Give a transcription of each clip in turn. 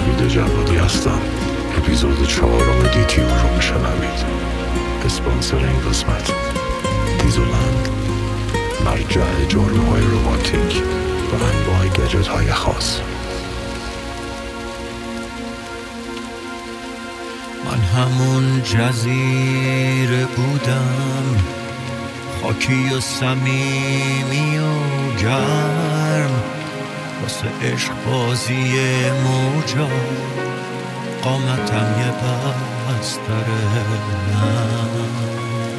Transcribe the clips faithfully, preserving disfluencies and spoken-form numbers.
نوید جوادی هستم. اپیزود چهارم دیتیو رو میشنوید. اسپانسر این قسمت دیزولند، مرجع جاروهای روباتیک و انواع گجت های خاص. من همون جزیره بودم، خاکی و صمیمی و گرم، واسه عشق بازی موجا قامتم یه بستره نم.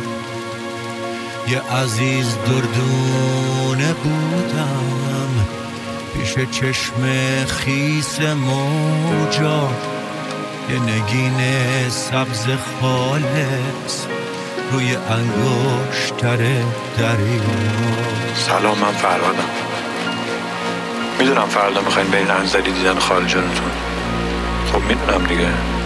یه عزیز دردونه بودم پیش چشم خیس موجا، یه نگین سبز خالص روی انگشتر دریا. سلام، من فرهادم. میدونم فردا میخواین برین انزلی دیدن خالجانتون. خب میدونم دیگه.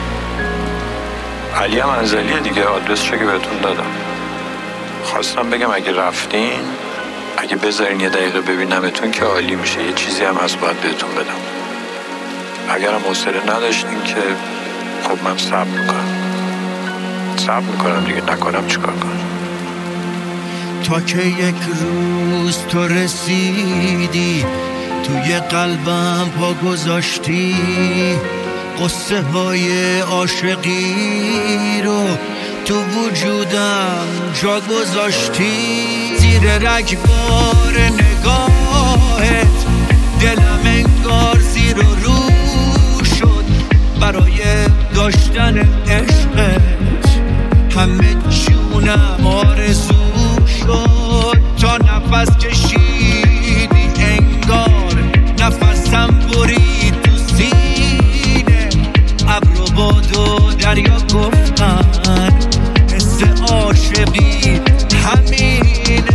علی هم انزلیه دیگه، آدرسشو که بهتون دادم. خواستم بگم اگه رفتین، اگه بذارین یه دقیقه ببینمتون که عالی میشه. یه چیزی هم از باید بهتون بدم. اگرم حوصله نداشتین که خب من صبر میکنم صبر میکنم دیگه، نکنم چیکار کنم. تا که یک روز تو رسیدی توی قلبم پا گذاشتی، قصه های عاشقی رو تو وجودم جا گذاشتی. زیر رگبار نگاهت دلم انگار زیر و رو شد برای داشتن عشقت. همه جونم آرزو شد تا نفس کشیدی، انگار نفسم برید تو سینه. ابر و باد و دریا گفتن حس عاشقی همینه.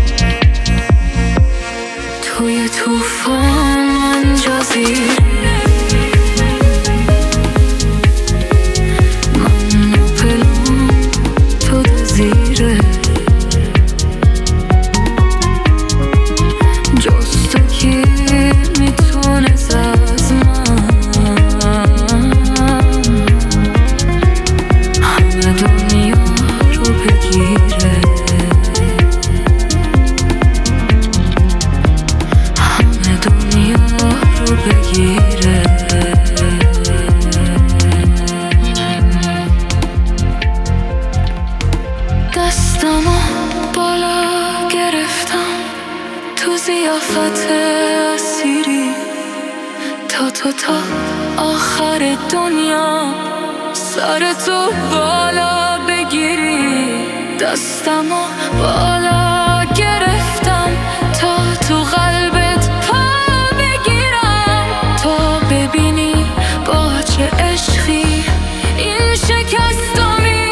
توی توفان من جزیره، زیافت اسیری تا تو تا آخر دنیا سر تو بالا بگیری. دستمو بالا گرفتم تا تو قلبت پا بگیرم، تا ببینی با چه عشقی این شکستو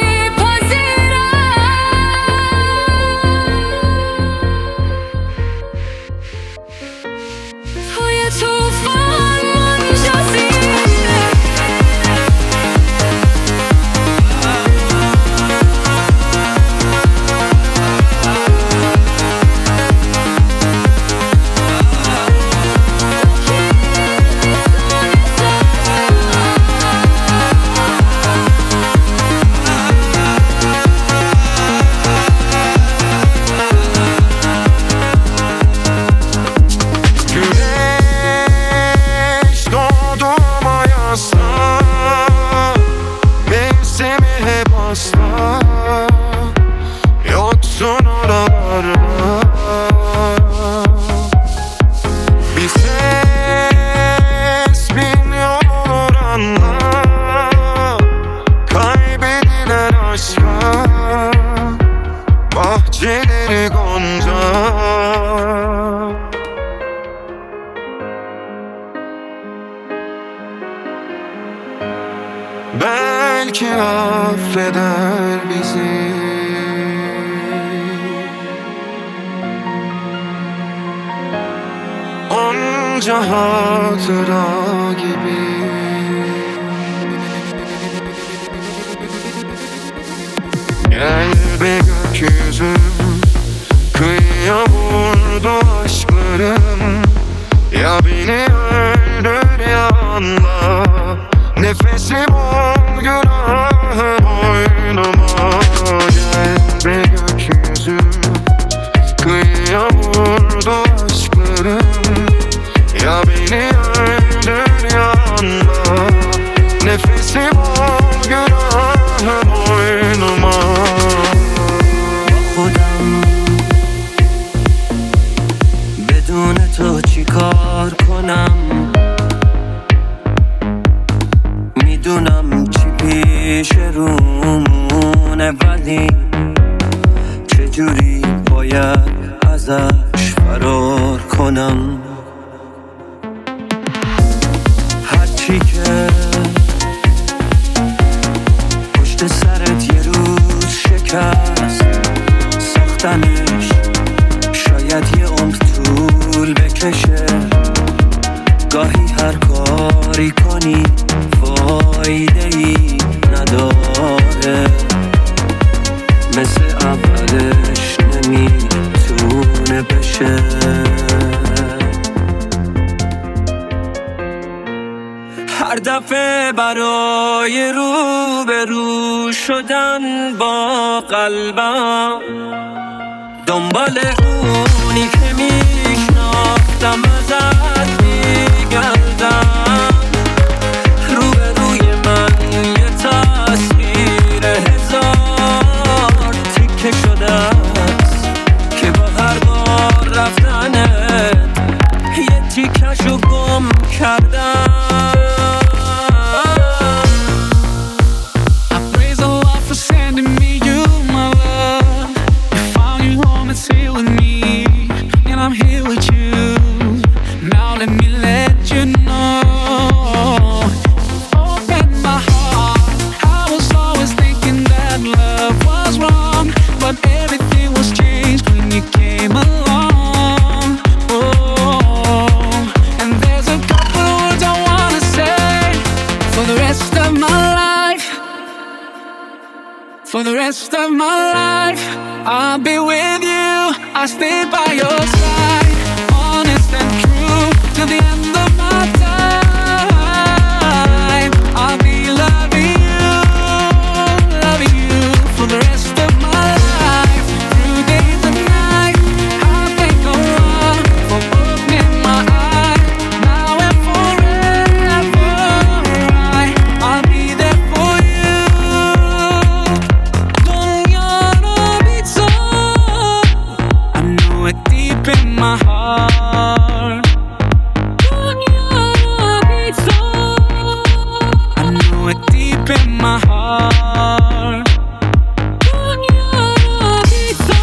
belki affeder bizi. Onca hatıra gibi gel be gökyüzü, kıyıya vurdu aşklarım. Ya beni öldür ya anla نفسی بارگرم oynama gel bir gökyüzü kıyamurdu aşklarım ya beni öldür ya anla nefesi bارگرم oynama خودم بدون تو چی کار کنم میدونم چی پیش رومونه ولی چجوری باید ازش فرار کنم هرچی که پشت سرت یه روز شکست ساختنش شاید یه عمر طول بکشه گاهی هر کاری کنی فایده ای نداره مثل اولش نمیتونه بشه هر دفعه برای رو به رو شدن با قلبم دنبال اونی که میشناختم ازت میگردم رو به روی من یه تصویر هزار تیکه شده است که با هر بار رفتنت یه تیکشو گم کردم I'm here with you. Now let me let you know. Open my heart. I was always thinking that love was wrong, but everything was changed when you came along. Oh, and there's a couple words I wanna say for the rest of my life. For the rest of my life, I'll be with you. I'll stay by your side, honest and true, till the end of my time. I'll be loving you, loving you for the rest of my life. Through days and nights, I'll thank Allah for opening my eyes. Now and forever, I'll be there for you. Dunyana bitsa, I know it deep in my heart. Dunyana bitsa, I know it deep in my heart. Dunyana bitsa.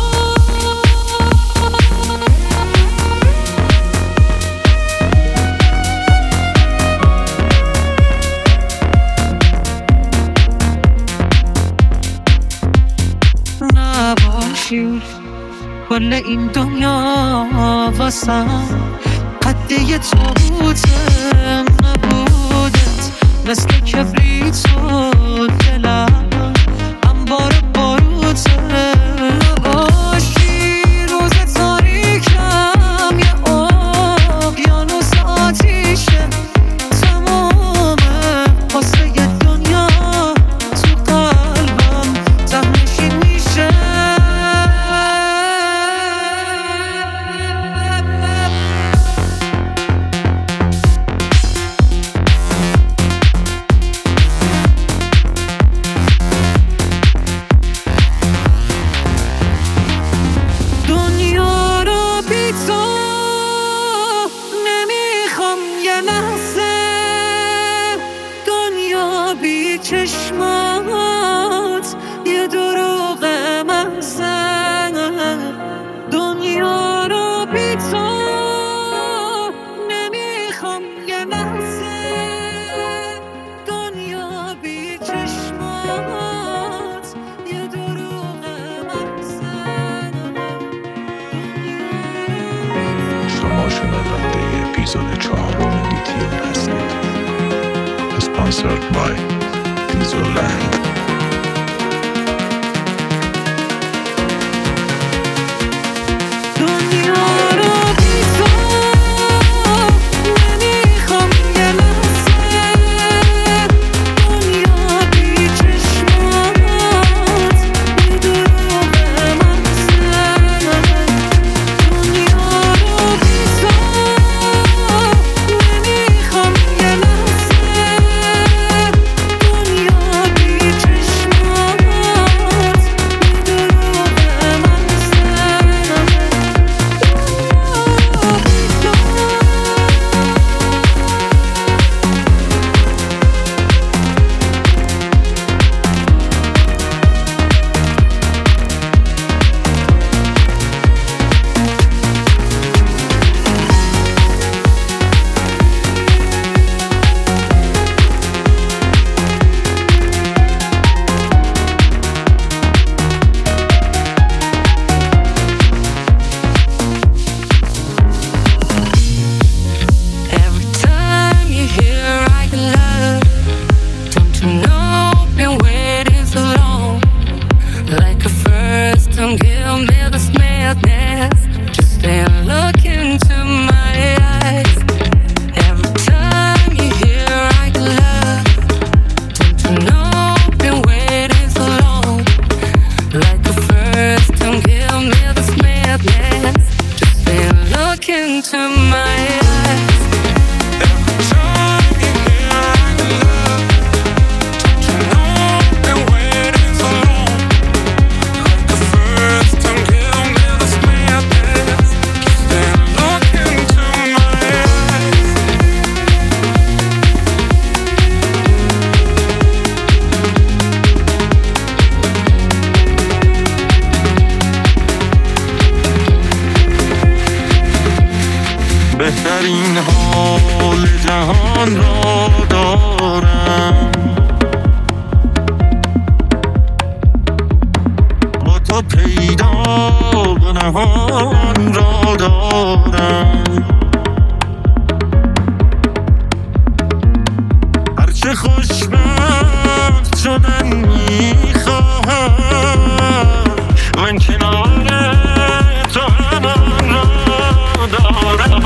نباشی کل این دنیا واسم قد یه تابوتم نبودت مثل کبریت و دلم انبار باروتم نباشی روز تاریکم یه اقیانوس آتیشه تمومه واسه یه دنیا تو قلبم ته‌نشین میشه دنیا رو بی تو نمیخوام یه لحظه دنیا بی چشمات یه دروغ محضه دنیا رو بی تو نمیخوام یه لحظه دنیا بی چشمات یه دروغ محضه شما شنونده اپیزود چهارم لیتیوم هستید. Sponsored by Dieselland. دنیا رو بی تو نمیخوام یه لحظه هرچه خوشبخت شدن میخواهم من کنار تو همان را دارم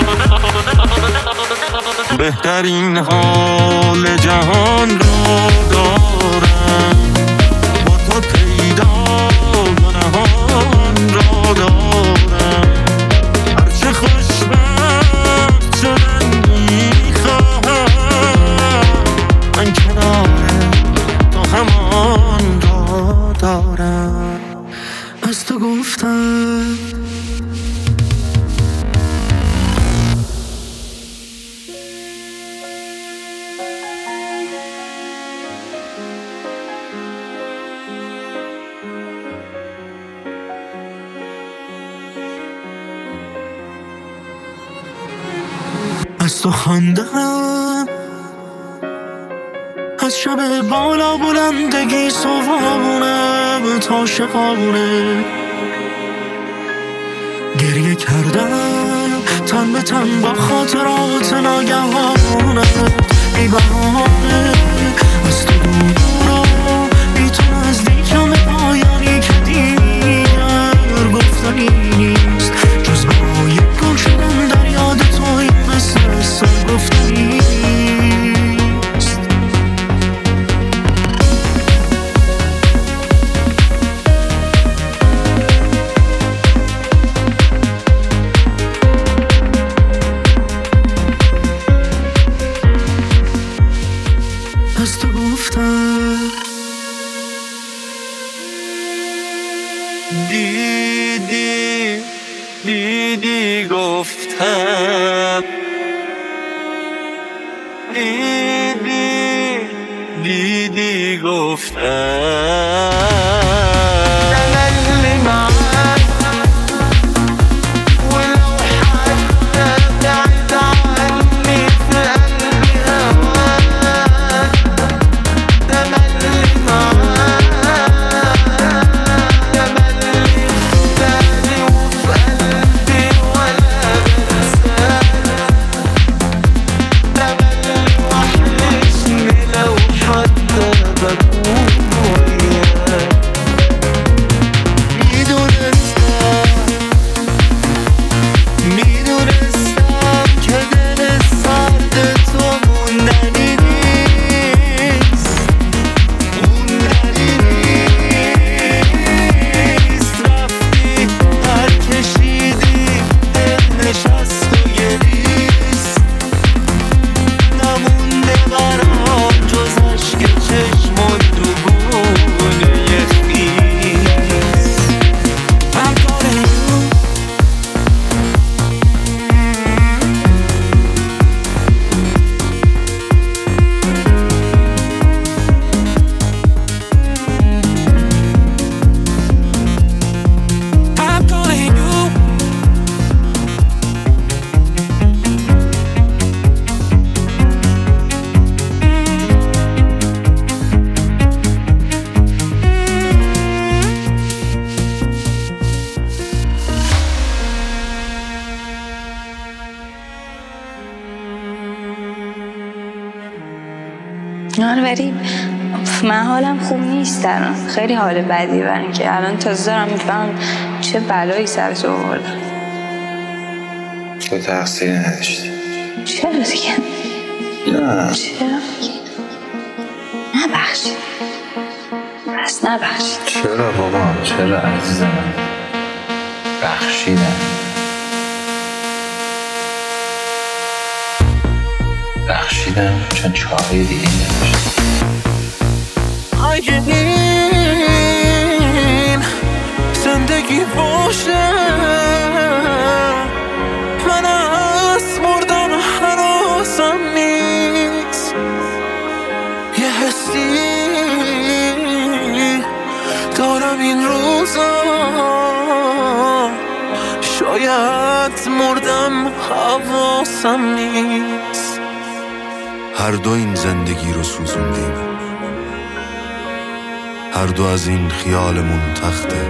بهترین حال جهان را دارم با تو پیدا گناهان را دارم هرچه خوشبخت شدن میخواهم من کنار تو همان را دارم از تو گفتم از تو خواندم از شب بالا بلندگی صبحونه تا شقابونه گریه کردم تن به تن با خاطرات ناگهانه بی بهانه از تو دورا بی تو نزدیکم پایانی که دیگر گفتنی نیست جز برای گم شدن در یاد توی مثل سر گفتنی نیست از تو گفتم دیدی دیدی گفتم دیدی دیدی گفتم تملي معاك ولو حتى بعد عني في قلبي هواك تملي معاك تملي في بالي وفي قلبي ولا بنساك تملي وحشني لو حتى بكون وياك میدونستم میدونستم که دل سرد تو موندنی نیست موندنی نیست رفتی هر کشیدی دل نشست و گریست نمونده برام جز عشق چشمون تو گونه خیس I'm calling you I'm calling you آره ولی من حالم خوب نیست الان خیلی حال بدی برای اینکه الان تازه دارم میفهمم چه بلایی سر تو آوردم تو تقصیری نداشتی چرا دیگه نه چرا دیگه نبخشید پس نبخشید چرا بابا چرا عزیز من بخشیدم بخشیدم چون چاره دیگه نداشتم اگه این زندگی باشه من از مردن هنوزم نیست یه حسی دارم این روزا شاید مردم حواسم نیست هر دو این زندگی رو سوزوندیم هر دو از این خیالمون تخته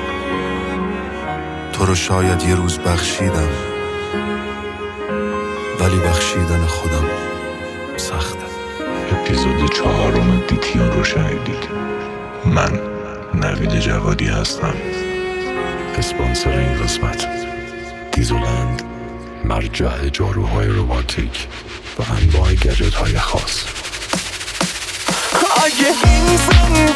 تو رو شاید یه روز بخشیدم ولی بخشیدن خودم سخته اپیزود چهارم دیتیون رو شنیدید. من نوید جوادی هستم. اسپانسر این قسمت دیزولند، مرجع جاروهای رباتیک و انواع گجت های خاص. اگه این زندگی